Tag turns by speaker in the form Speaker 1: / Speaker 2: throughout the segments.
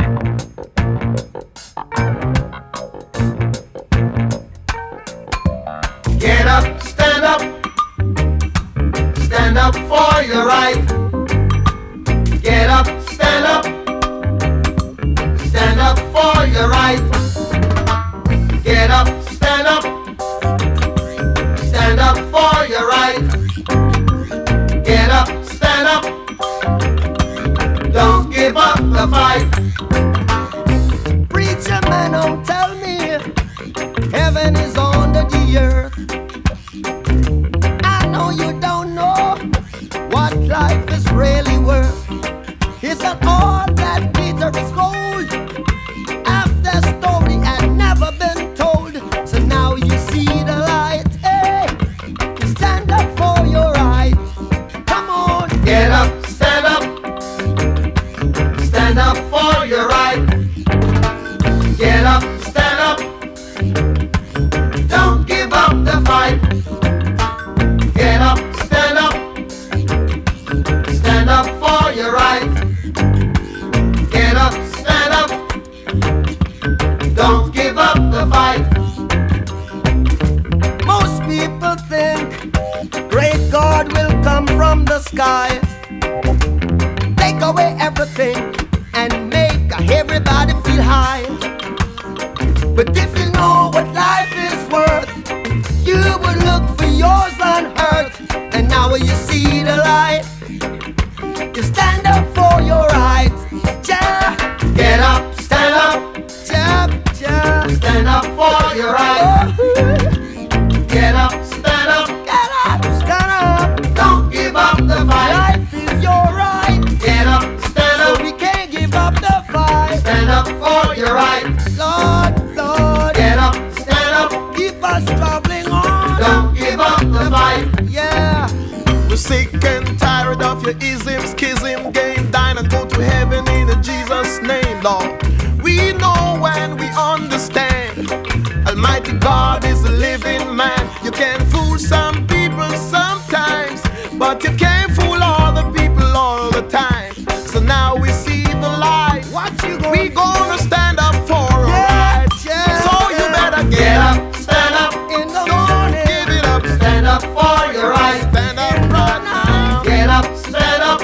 Speaker 1: Get up, stand up. Stand up for your right. Get up, stand up. Stand up for your right. Get up, stand up. Stand up for your right. Get up, stand up. Don't give up the fight.
Speaker 2: Preacher man, don't tell me heaven is under the earth. I know you don't know what life is really worth. It's not all that glitter is gold. Half the story had never been told. So now you see the light. Hey, stand up for your right. Come on.
Speaker 1: Get up, stand up. Stand up for your right. Get up, stand up. Don't give up the fight. Get up, stand up. Stand up for your right. Get up, stand up. Don't give up the fight.
Speaker 2: Most people think great God will come from the sky, take away everything and make everybody feel high. But if you know what life is worth, you would look for yours on earth. And now you see the light, you stand up for your rights. Ja,
Speaker 1: Get up, stand up.
Speaker 2: ja, ja.
Speaker 1: Stand up for your right. Get up, stand up.
Speaker 2: Get up, stand up.
Speaker 1: Don't give up the fight.
Speaker 2: Life is your right,
Speaker 1: Get up, stand
Speaker 2: so
Speaker 1: up.
Speaker 2: we can't give up the fight.
Speaker 1: Stand up for your right.
Speaker 2: Lord, Lord,
Speaker 1: Get up, stand up.
Speaker 2: keep us traveling on.
Speaker 1: Don't give up the fight.
Speaker 2: Yeah.
Speaker 3: We're sick and tired of your ism, schism, game, dine and go to heaven in Jesus' name, Lord. We know and we understand Almighty God is a living man. You can fool some people sometimes, but you can't fool all the people all the time. So now we see the light.
Speaker 2: What you gonna
Speaker 3: We gonna stand up for our rights.
Speaker 2: yeah,
Speaker 3: So you better
Speaker 1: Get
Speaker 3: get up,
Speaker 1: up, stand up.
Speaker 2: in the morning.
Speaker 3: give it up,
Speaker 1: Stand up for your right.
Speaker 3: stand up right now.
Speaker 1: Get up, stand up.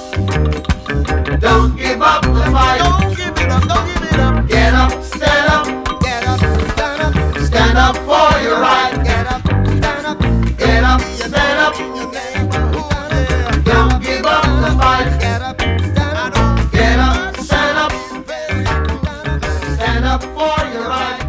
Speaker 1: Don't give up the fight.
Speaker 3: Don't give it up, don't give it up.
Speaker 1: Get up, stand up.
Speaker 2: Get up, stand up,
Speaker 1: Stand up for your right.
Speaker 2: get up, stand up.
Speaker 1: Get up, stand up.
Speaker 3: In your neighborhood, yeah.
Speaker 1: Don't give up the fight.
Speaker 2: Get up, stand up.
Speaker 1: Get up, stand up. Stand up for your right.